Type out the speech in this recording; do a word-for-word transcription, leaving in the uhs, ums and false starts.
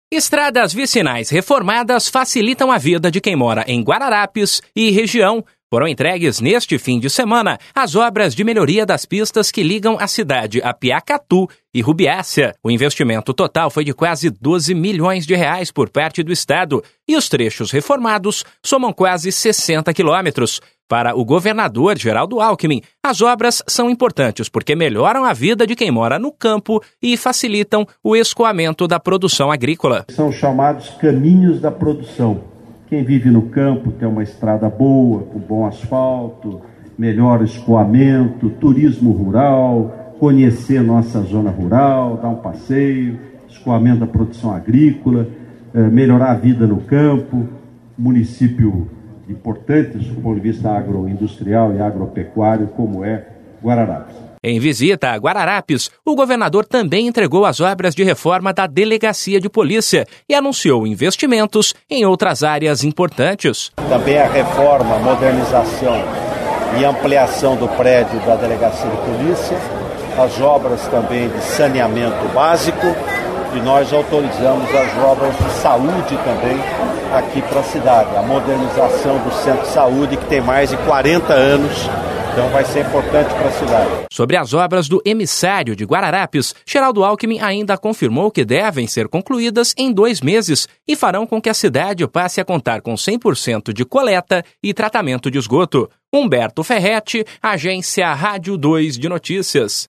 Estradas vicinais reformadas facilitam a vida de quem mora em Guararapes e região. Foram entregues neste fim de semana as obras de melhoria das pistas que ligam a cidade a Piacatu e Rubiácea. O investimento total foi de quase doze milhões de reais por parte do Estado e os trechos reformados somam quase sessenta quilômetros. Para o governador Geraldo Alckmin, as obras são importantes porque melhoram a vida de quem mora no campo e facilitam o escoamento da produção agrícola. São chamados caminhos da produção. Quem vive no campo tem uma estrada boa, com bom asfalto, melhor escoamento, turismo rural, conhecer nossa zona rural, dar um passeio, escoamento da produção agrícola, melhorar a vida no campo, município importante do ponto de vista agroindustrial e agropecuário, como é Guararapes. Em visita a Guararapes, o governador também entregou as obras de reforma da Delegacia de Polícia e anunciou investimentos em outras áreas importantes. Também a reforma, modernização e ampliação do prédio da Delegacia de Polícia, as obras também de saneamento básico e nós autorizamos as obras de saúde também aqui para a cidade. A modernização do Centro de Saúde, que tem mais de quarenta anos. Então vai ser importante para a cidade. Sobre as obras do emissário de Guararapes, Geraldo Alckmin ainda confirmou que devem ser concluídas em dois meses e farão com que a cidade passe a contar com cem por cento de coleta e tratamento de esgoto. Humberto Ferretti, Agência Rádio dois de Notícias.